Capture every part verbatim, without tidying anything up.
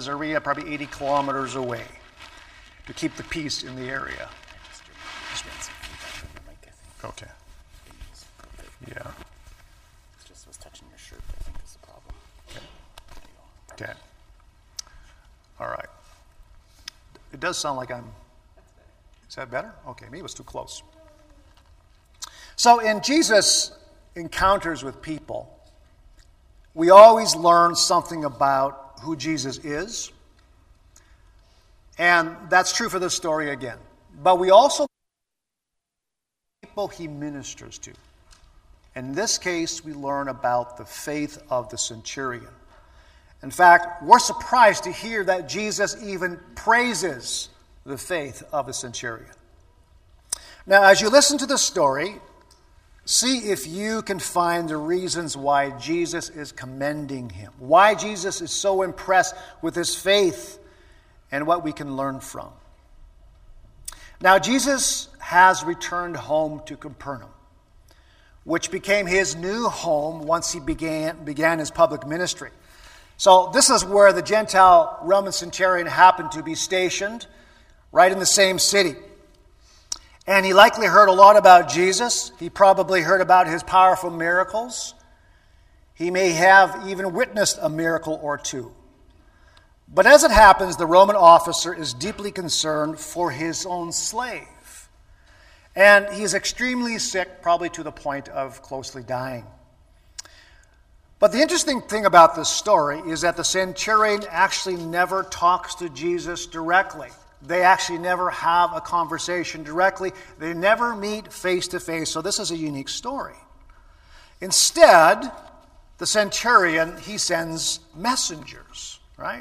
Caesarea, probably eighty kilometers away, to keep the peace in the area. Okay. Yeah. It just was touching your shirt, I think, is the problem. Okay. Okay. All right. It does sound like I'm... Is that better? Okay, maybe it was too close. So in Jesus' encounters with people, we always learn something about who Jesus is. And that's true for this story again. But we also people he ministers to. In this case, we learn about the faith of the centurion. In fact, we're surprised to hear that Jesus even praises the faith of the centurion. Now, as you listen to the story, see if you can find the reasons why Jesus is commending him, why Jesus is so impressed with his faith, and what we can learn from. Now, Jesus has returned home to Capernaum, which became his new home once he began, began his public ministry. So this is where the Gentile Roman centurion happened to be stationed, right in the same city. And he likely heard a lot about Jesus. He probably heard about his powerful miracles. He may have even witnessed a miracle or two. But as it happens, the Roman officer is deeply concerned for his own slave. And he's extremely sick, probably to the point of closely dying. But the interesting thing about this story is that the centurion actually never talks to Jesus directly. They actually never have a conversation directly. They never meet face to face. So this is a unique story. Instead, the centurion, he sends messengers, right?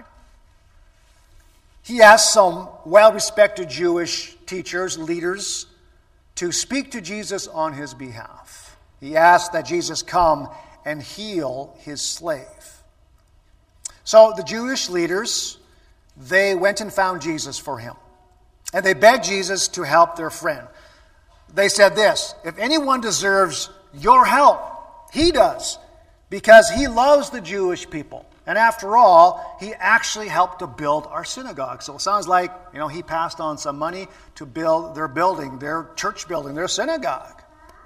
He asks some well-respected Jewish teachers, leaders, to speak to Jesus on his behalf. He asks that Jesus come and heal his slave. So the Jewish leaders, they went and found Jesus for him. And they begged Jesus to help their friend. They said this, if anyone deserves your help, he does, because he loves the Jewish people. And after all, he actually helped to build our synagogue. So it sounds like, you know, he passed on some money to build their building, their church building, their synagogue.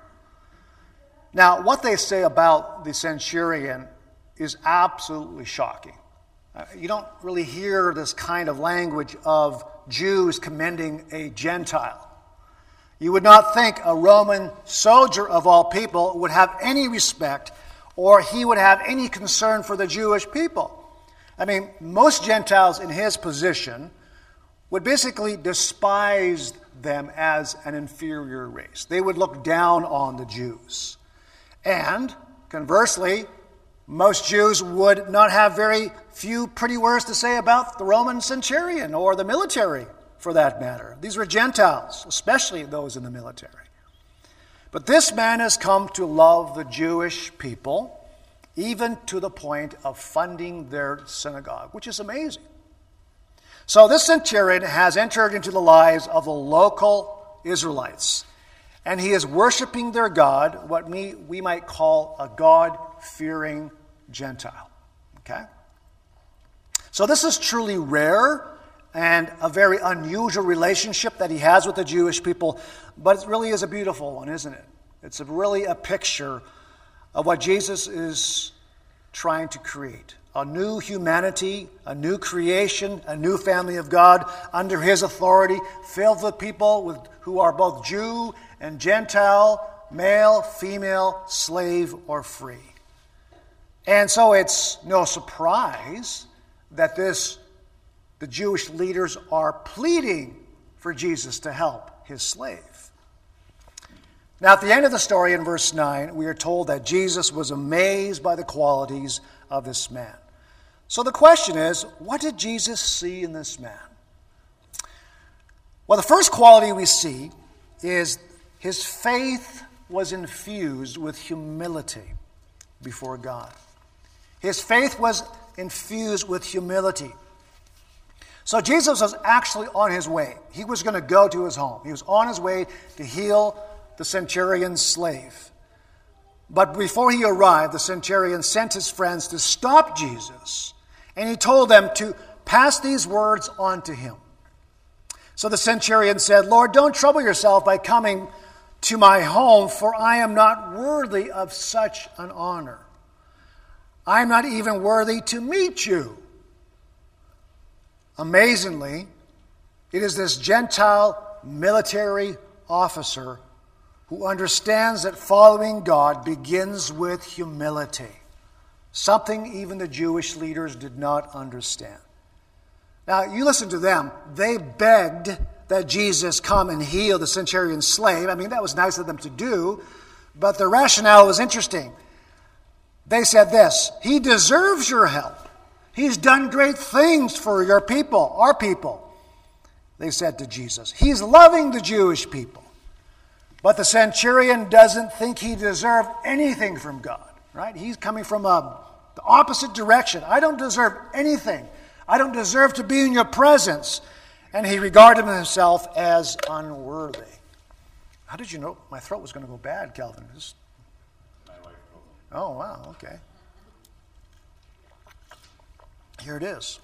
Now, what they say about the centurion is absolutely shocking. Uh, you don't really hear this kind of language of Jews commending a Gentile. You would not think a Roman soldier of all people would have any respect or he would have any concern for the Jewish people. I mean, most Gentiles in his position would basically despise them as an inferior race. They would look down on the Jews. And, conversely, most Jews would not have very few pretty words to say about the Roman centurion or the military, for that matter. These were Gentiles, especially those in the military. But this man has come to love the Jewish people, even to the point of funding their synagogue, which is amazing. So this centurion has entered into the lives of the local Israelites, and he is worshiping their God, what we, we might call a God-fearing Gentile. Okay? So this is truly rare and a very unusual relationship that he has with the Jewish people, but it really is a beautiful one, isn't it? It's a really a picture of what Jesus is trying to create. A new humanity, a new creation, a new family of God under his authority, filled with people with, who are both Jew and Gentile, male, female, slave, or free. And so it's no surprise that this the Jewish leaders are pleading for Jesus to help his slave. Now, at the end of the story in verse nine, we are told that Jesus was amazed by the qualities of this man. So the question is, what did Jesus see in this man? Well, the first quality we see is his faith was infused with humility before God. His faith was infused with humility. So Jesus was actually on his way. He was going to go to his home. He was on his way to heal the centurion's slave. But before he arrived, the centurion sent his friends to stop Jesus. And he told them to passed these words on to him. So the centurion said, Lord, don't trouble yourself by coming to my home, for I am not worthy of such an honor. I am not even worthy to meet you. Amazingly, it is this Gentile military officer who understands that following God begins with humility, something even the Jewish leaders did not understand. Now, you listen to them. They begged that Jesus come and heal the centurion's slave. I mean, that was nice of them to do, but the rationale was interesting. They said this, he deserves your help. He's done great things for your people, our people. They said to Jesus, he's loving the Jewish people. But the centurion doesn't think he deserved anything from God, right? He's coming from a, the opposite direction. I don't deserve anything. I don't deserve to be in your presence. And he regarded himself as unworthy. How did you know my throat was going to go bad, Calvin? Just... Oh, wow, okay. Here it is.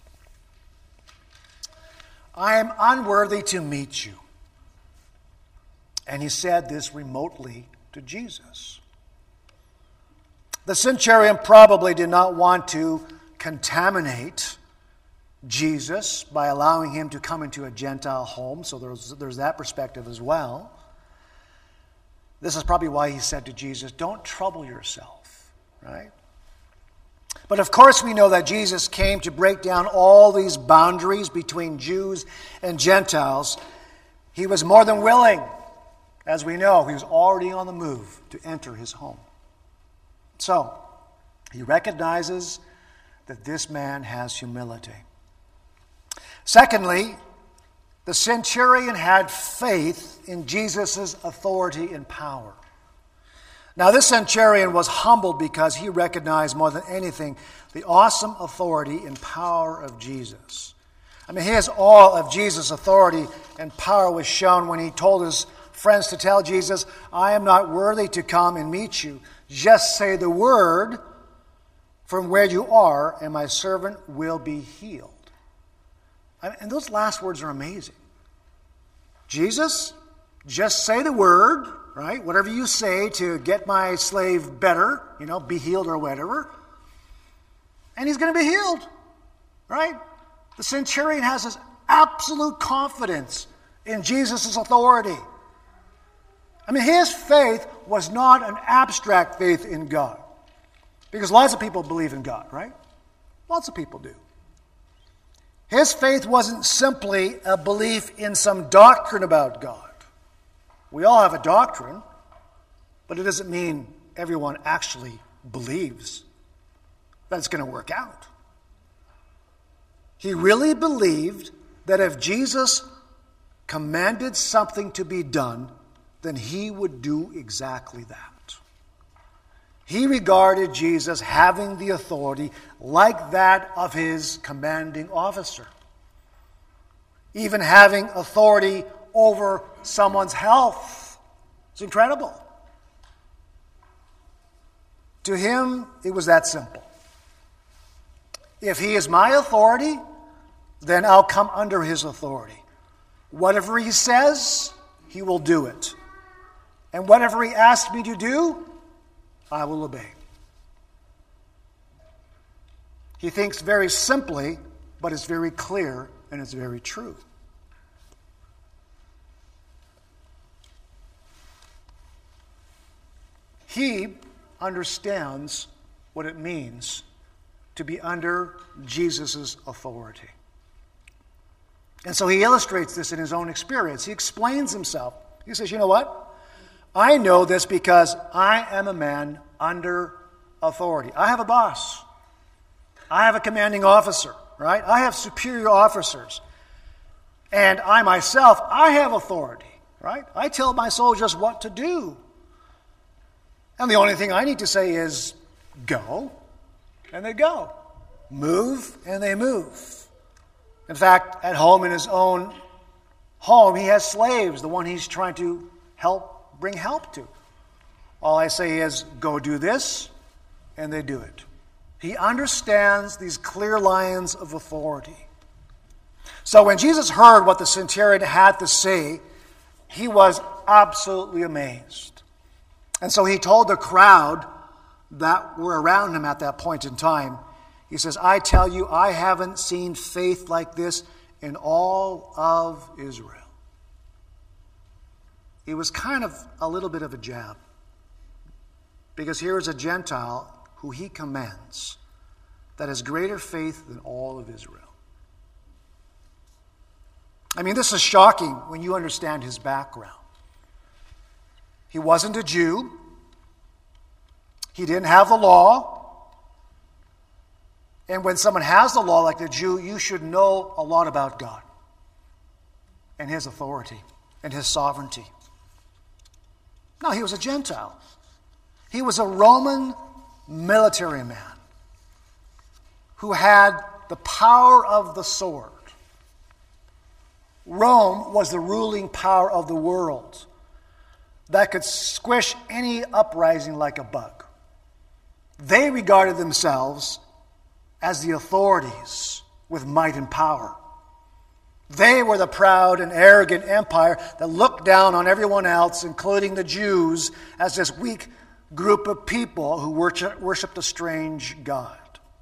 I am unworthy to meet you. And he said this remotely to Jesus. The centurion probably did not want to contaminate Jesus by allowing him to come into a Gentile home, so there's, there's that perspective as well. This is probably why he said to Jesus, don't trouble yourself, right? But of course we know that Jesus came to break down all these boundaries between Jews and Gentiles. He was more than willing. As we know, he was already on the move to enter his home. So, he recognizes that this man has humility. Secondly, the centurion had faith in Jesus' authority and power. Now, this centurion was humbled because he recognized more than anything the awesome authority and power of Jesus. I mean, his awe of Jesus' authority and power was shown when he told his friends to tell Jesus, I am not worthy to come and meet you. Just say the word from where you are, and my servant will be healed. And those last words are amazing. Jesus, just say the word, right? Whatever you say to get my slave better, you know, be healed or whatever. And he's going to be healed, right? The centurion has this absolute confidence in Jesus' authority. I mean, his faith was not an abstract faith in God. Because lots of people believe in God, right? Lots of people do. His faith wasn't simply a belief in some doctrine about God. We all have a doctrine, but it doesn't mean everyone actually believes that it's going to work out. He really believed that if Jesus commanded something to be done, then he would do exactly that. He regarded Jesus having the authority like that of his commanding officer. Even having authority over someone's health. It's incredible. To him, it was that simple. If he is my authority, then I'll come under his authority. Whatever he says, he will do it. And whatever he asks me to do, I will obey. He thinks very simply, but it's very clear and it's very true. He understands what it means to be under Jesus' authority. And so he illustrates this in his own experience. He explains himself. He says, you know what? I know this because I am a man under authority. I have a boss. I have a commanding officer, right? I have superior officers. And I myself, I have authority, right? I tell my soldiers what to do. And the only thing I need to say is, go, and they go. Move, and they move. In fact, at home, in his own home, he has slaves, the one he's trying to help bring help to. All I say is, go do this, and they do it. He understands these clear lines of authority. So when Jesus heard what the centurion had to say, he was absolutely amazed. And so he told the crowd that were around him at that point in time, he says, I tell you, I haven't seen faith like this in all of Israel. It was kind of a little bit of a jab. Because here is a Gentile who he commends that has greater faith than all of Israel. I mean, this is shocking when you understand his background. He wasn't a Jew. He didn't have the law. And when someone has the law like the Jew, you should know a lot about God and his authority and his sovereignty. No, he was a Gentile. He was a Roman military man who had the power of the sword. Rome was the ruling power of the world that could squish any uprising like a bug. They regarded themselves as the authorities with might and power. They were the proud and arrogant empire that looked down on everyone else, including the Jews, as this weak group of people who worshipped a strange God.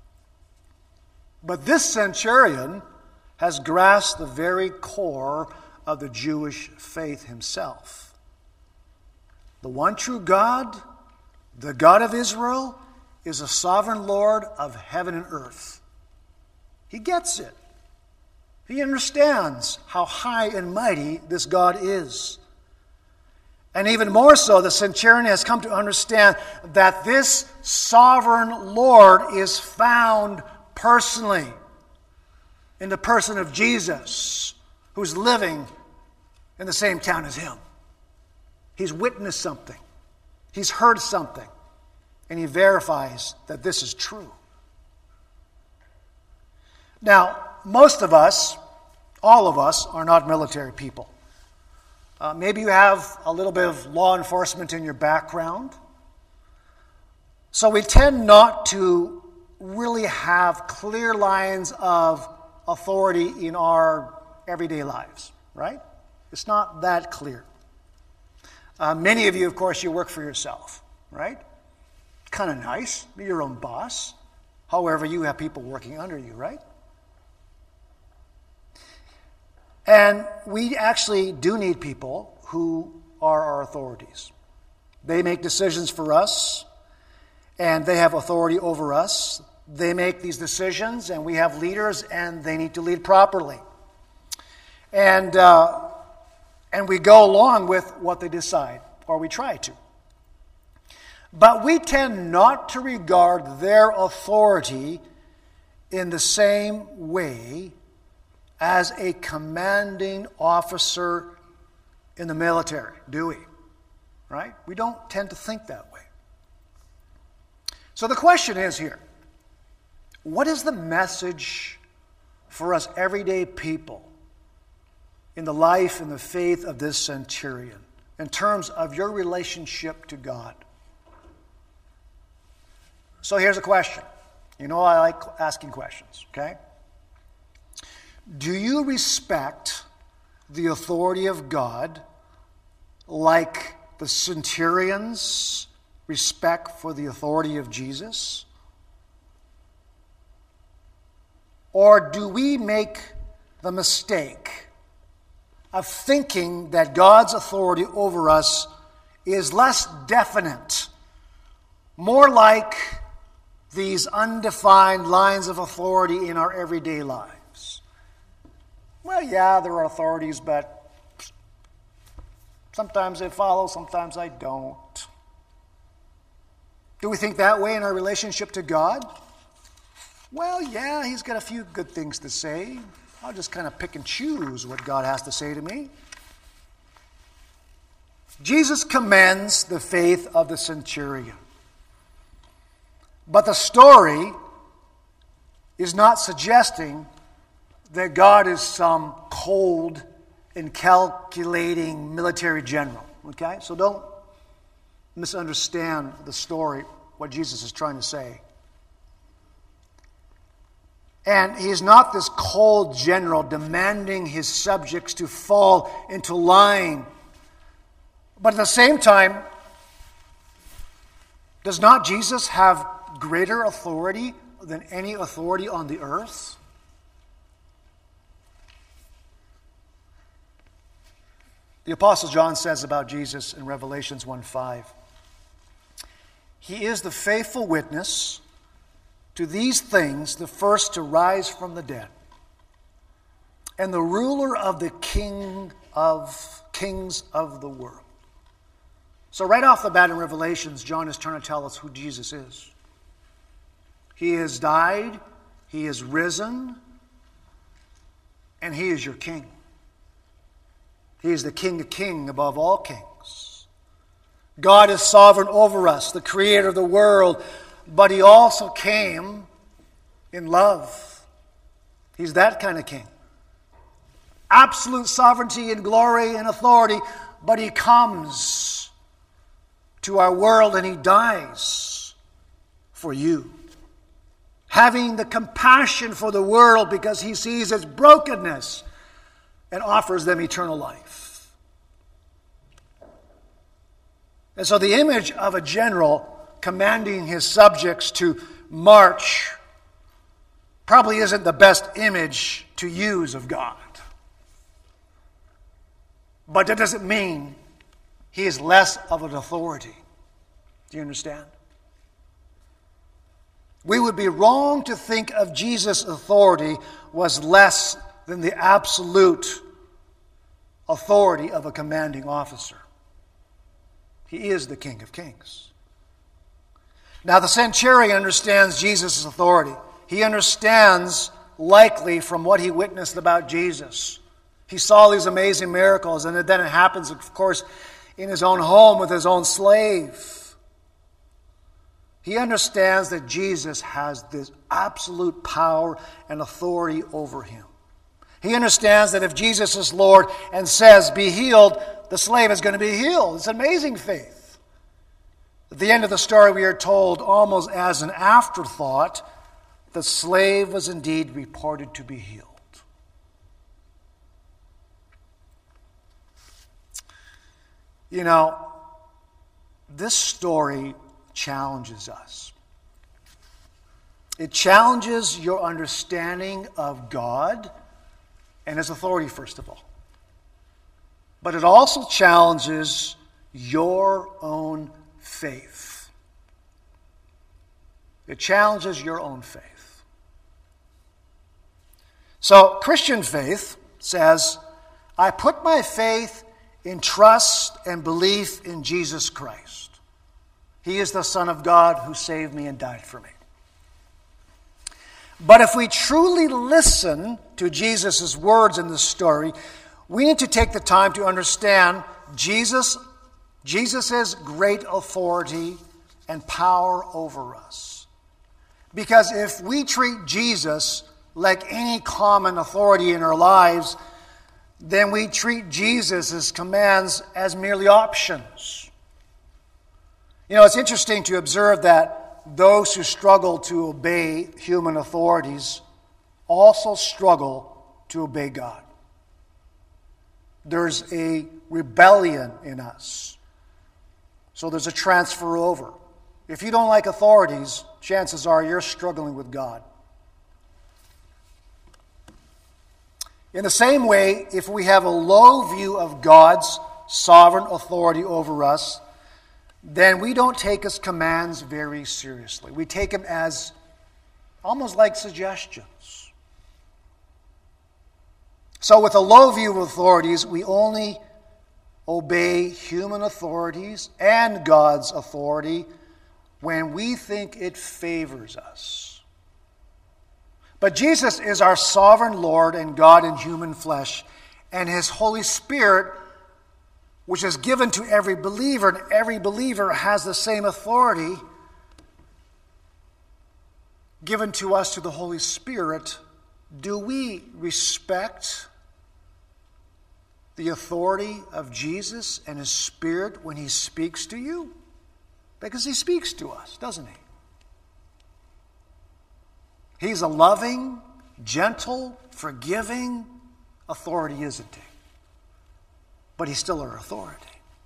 But this centurion has grasped the very core of the Jewish faith himself. The one true God, the God of Israel, is a sovereign Lord of heaven and earth. He gets it. He understands how high and mighty this God is. And even more so, the centurion has come to understand that this sovereign Lord is found personally in the person of Jesus, who's living in the same town as him. He's witnessed something. He's heard something. And he verifies that this is true. Now, most of us, all of us, are not military people. Uh, maybe you have a little bit of law enforcement in your background. So we tend not to really have clear lines of authority in our everyday lives, right? It's not that clear. Uh, many of you, of course, you work for yourself, right? Kind of nice. Be your own boss. However, you have people working under you, right? And we actually do need people who are our authorities. They make decisions for us, and they have authority over us. They make these decisions, and we have leaders, and they need to lead properly. And, uh, and we go along with what they decide, or we try to. But we tend not to regard their authority in the same way as a commanding officer in the military, do we? Right? We don't tend to think that way. So the question is here, what is the message for us everyday people in the life and the faith of this centurion in terms of your relationship to God? So here's a question. You know I like asking questions, okay? Do you respect the authority of God like the centurion's respect for the authority of Jesus? Or do we make the mistake of thinking that God's authority over us is less definite, more like these undefined lines of authority in our everyday lives? Well, yeah, there are authorities, but sometimes I follow, sometimes I don't. Do we think that way in our relationship to God? Well, yeah, he's got a few good things to say. I'll just kind of pick and choose what God has to say to me. Jesus commends the faith of the centurion. But the story is not suggesting that God is some cold and calculating military general. Okay? So don't misunderstand the story, what Jesus is trying to say. And he's not this cold general demanding his subjects to fall into line. But at the same time, does not Jesus have greater authority than any authority on the earth? The Apostle John says about Jesus in Revelations one five, he is the faithful witness to these things, the first to rise from the dead, and the ruler of the king of kings of the world. So right off the bat in Revelations, John is trying to tell us who Jesus is. He has died, he is risen, and he is your king. He is the King of kings above all kings. God is sovereign over us, the creator of the world, but he also came in love. He's that kind of king. Absolute sovereignty and glory and authority, but he comes to our world and he dies for you. Having the compassion for the world because he sees its brokenness and offers them eternal life. And so the image of a general commanding his subjects to march probably isn't the best image to use of God. But that doesn't mean he is less of an authority. Do you understand? We would be wrong to think of Jesus' authority was less than the absolute authority of a commanding officer. He is the King of Kings. Now the centurion understands Jesus' authority. He understands, likely from what he witnessed about Jesus. He saw these amazing miracles, and then it happens, of course, in his own home with his own slave. He understands that Jesus has this absolute power and authority over him. He understands that if Jesus is Lord and says, "Be healed," the slave is going to be healed. It's amazing faith. At the end of the story, we are told, almost as an afterthought, the slave was indeed reported to be healed. You know, this story challenges us. It challenges your understanding of God and his authority, first of all. But it also challenges your own faith. It challenges your own faith. So, Christian faith says, I put my faith in trust and belief in Jesus Christ. He is the Son of God who saved me and died for me. But if we truly listen to Jesus' words in this story, we need to take the time to understand Jesus, Jesus' great authority and power over us. Because if we treat Jesus like any common authority in our lives, then we treat Jesus' commands as merely options. You know, it's interesting to observe that those who struggle to obey human authorities also struggle to obey God. There's a rebellion in us. So there's a transfer over. If you don't like authorities, chances are you're struggling with God. In the same way, if we have a low view of God's sovereign authority over us, then we don't take his commands very seriously. We take them as almost like suggestions. So with a low view of authorities, we only obey human authorities and God's authority when we think it favors us. But Jesus is our sovereign Lord and God in human flesh, and his Holy Spirit, which is given to every believer, and every believer has the same authority given to us to the Holy Spirit. Do we respect the authority of Jesus and his Spirit when he speaks to you? Because he speaks to us, doesn't he? He's a loving, gentle, forgiving authority, isn't he? But he's still our authority.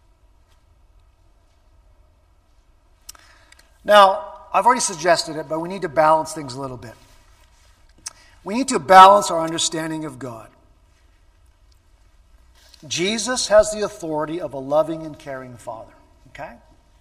Now, I've already suggested it, but we need to balance things a little bit. We need to balance our understanding of God. Jesus has the authority of a loving and caring Father. Okay?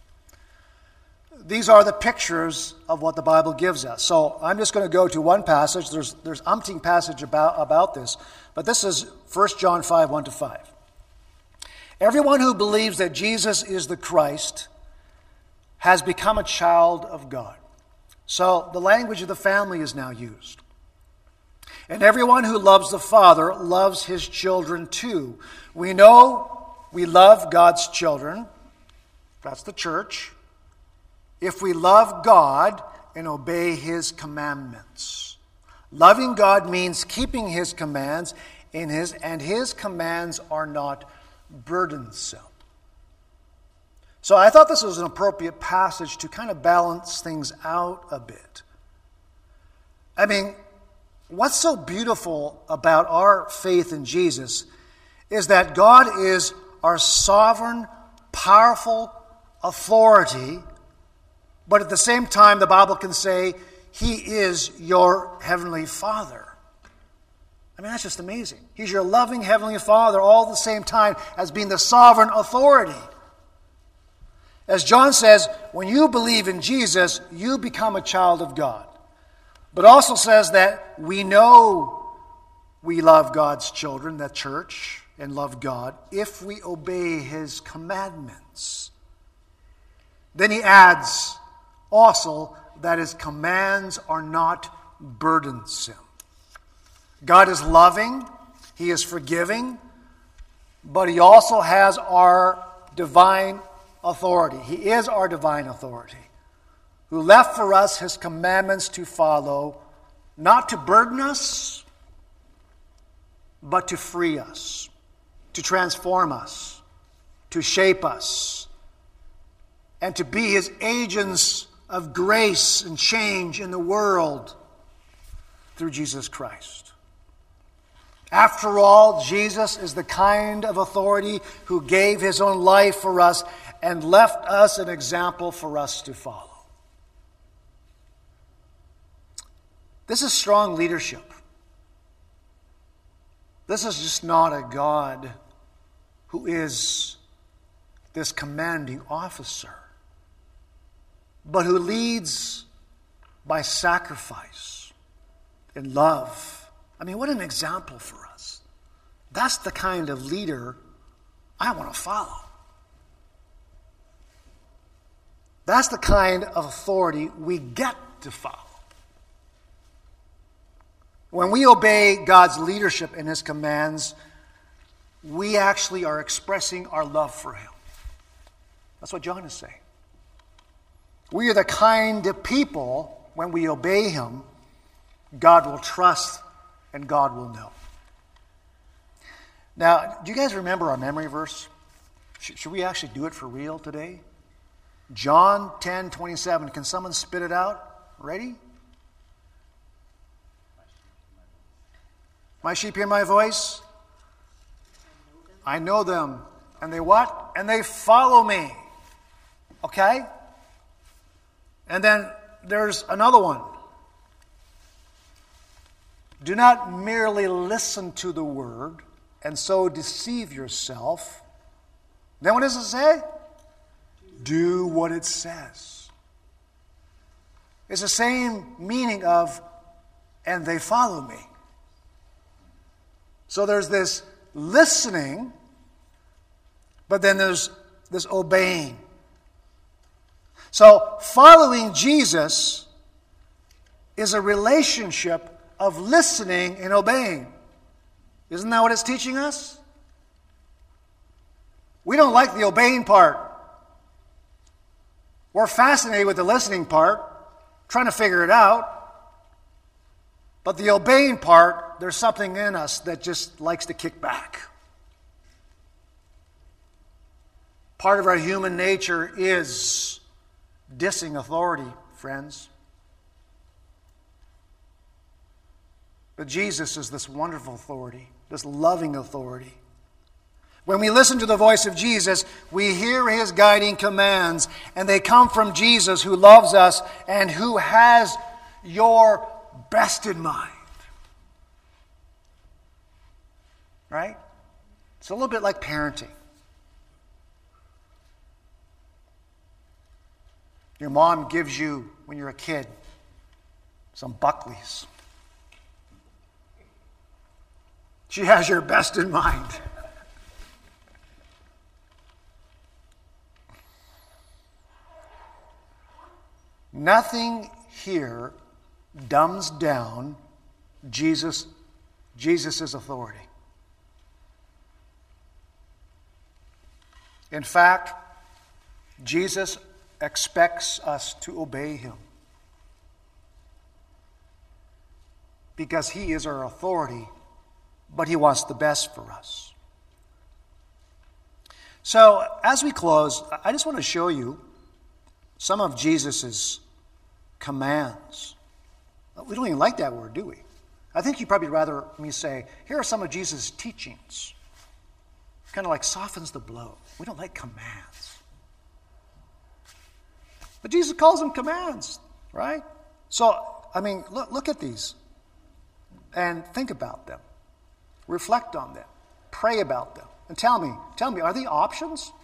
These are the pictures of what the Bible gives us. So I'm just going to go to one passage. There's, there's umpteen passage about, about this, but this is First John five, one to five. Everyone who believes that Jesus is the Christ has become a child of God. So the language of the family is now used. And everyone who loves the Father loves his children too. We know we love God's children. That's the church. If we love God and obey his commandments. Loving God means keeping his commands, and his, and his commands are not burdensome. So I thought this was an appropriate passage to kind of balance things out a bit. I mean, what's so beautiful about our faith in Jesus is that God is our sovereign, powerful authority, but at the same time, the Bible can say, he is your heavenly Father. I mean, that's just amazing. He's your loving heavenly Father all at the same time as being the sovereign authority. As John says, when you believe in Jesus, you become a child of God. But also says that we know we love God's children, the church, and love God, if we obey his commandments. Then he adds also that his commands are not burdensome. God is loving, he is forgiving, but he also has our divine authority. He is our divine authority, who left for us his commandments to follow, not to burden us, but to free us, to transform us, to shape us, and to be his agents of grace and change in the world through Jesus Christ. After all, Jesus is the kind of authority who gave his own life for us and left us an example for us to follow. This is strong leadership. This is just not a God who is this commanding officer, but who leads by sacrifice and love. I mean, what an example for us. That's the kind of leader I want to follow. That's the kind of authority we get to follow. When we obey God's leadership and his commands, we actually are expressing our love for him. That's what John is saying. We are the kind of people, when we obey him, God will trust and God will know. Now, do you guys remember our memory verse? Should we actually do it for real today? John ten twenty-seven. Can someone spit it out? Ready? My sheep hear my voice. I know them. And they what? And they follow me. Okay? And then there's another one. Do not merely listen to the word and so deceive yourself. Then what does it say? Do what it says. It's the same meaning of, and they follow me. So there's this listening, but then there's this obeying. So following Jesus is a relationship of listening and obeying. Isn't that what it's teaching us? We don't like the obeying part. We're fascinated with the listening part, trying to figure it out. But the obeying part, there's something in us that just likes to kick back. Part of our human nature is dissing authority, friends. But Jesus is this wonderful authority, this loving authority. When we listen to the voice of Jesus, we hear his guiding commands, and they come from Jesus who loves us and who has your best in mind. Right? It's a little bit like parenting. Your mom gives you, when you're a kid, some Buckleys. She has your best in mind. Nothing here dumbs down Jesus, Jesus' authority. In fact, Jesus expects us to obey him because he is our authority, but he wants the best for us. So, as we close, I just want to show you some of Jesus' commands. We don't even like that word, do we? I think you'd probably rather me say, here are some of Jesus' teachings. Kind of like softens the blow. We don't like commands. But Jesus calls them commands, right? So, I mean, look, look at these and think about them. Reflect on them. Pray about them. And tell me, tell me, are they options?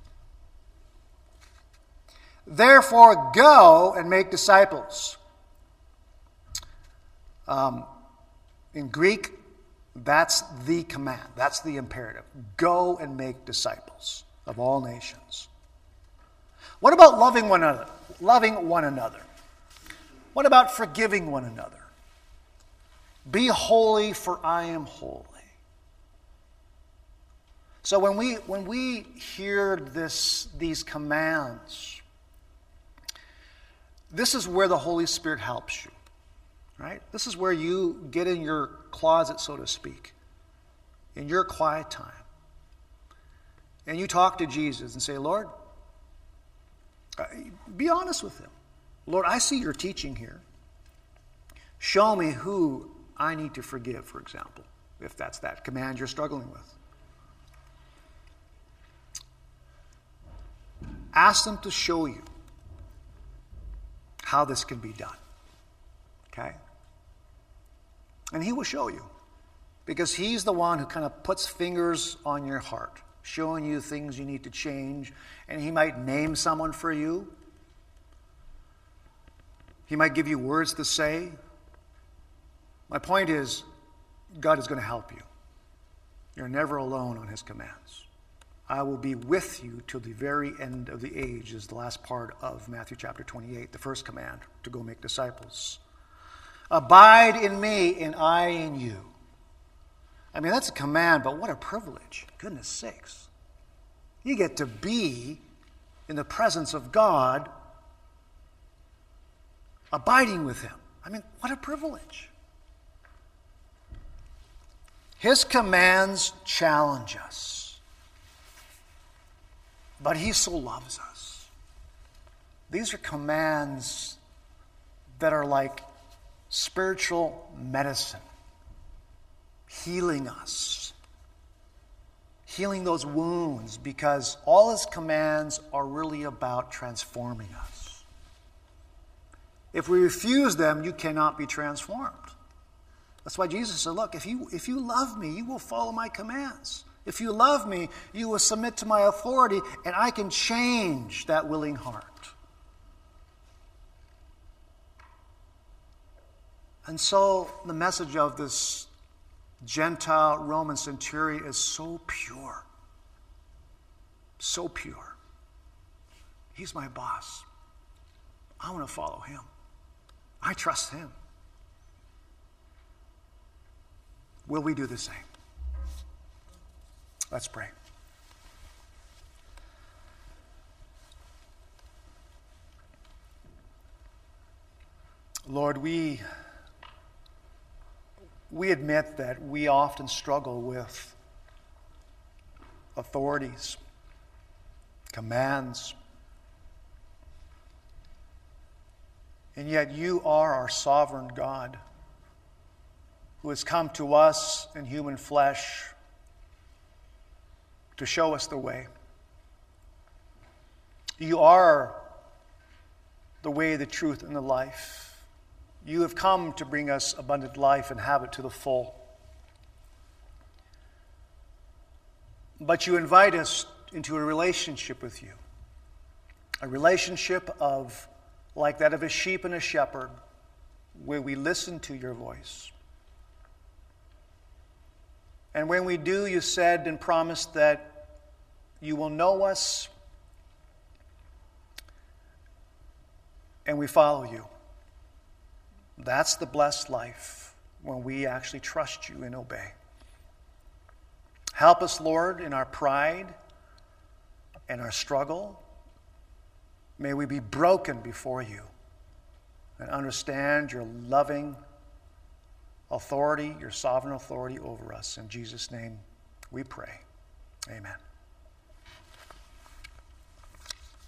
Therefore, go and make disciples. Um, in Greek, that's the command. That's the imperative. Go and make disciples of all nations. What about loving one another? Loving one another. What about forgiving one another? Be holy, for I am holy. So when we when we hear this these commands, this is where the Holy Spirit helps you, right? This is where you get in your closet, so to speak, in your quiet time, and you talk to Jesus and say, Lord, be honest with him. Lord, I see your teaching here. Show me who I need to forgive, for example, if that's that command you're struggling with. Ask them to show you how this can be done. Okay? And he will show you. Because he's the one who kind of puts fingers on your heart, showing you things you need to change. And he might name someone for you. He might give you words to say. My point is, God is going to help you. You're never alone on his commands. I will be with you till the very end of the age is the last part of Matthew chapter twenty-eight, the first command, to go make disciples. Abide in me and I in you. I mean, that's a command, but what a privilege. Goodness sakes. You get to be in the presence of God, abiding with him. I mean, what a privilege. His commands challenge us. But he so loves us. These are commands that are like spiritual medicine, healing us, healing those wounds, because all his commands are really about transforming us. If we refuse them, you cannot be transformed. That's why Jesus said, look, if you, if you love me, you will follow my commands. If you love me, you will submit to my authority, and I can change that willing heart. And so the message of this Gentile Roman centurion is so pure. So pure. He's my boss. I want to follow him. I trust him. Will we do the same? Let's pray. Lord, we, we admit that we often struggle with authorities, commands, and yet you are our sovereign God. who has come to us in human flesh to show us the way. You are the way, the truth, and the life. You have come to bring us abundant life and have it to the full. But you invite us into a relationship with you, a relationship of like that of a sheep and a shepherd, where we listen to your voice. And when we do, you said and promised that you will know us and we follow you. That's the blessed life, when we actually trust you and obey. Help us, Lord, in our pride and our struggle. May we be broken before you and understand your loving authority, your sovereign authority over us. In Jesus' name we pray. Amen.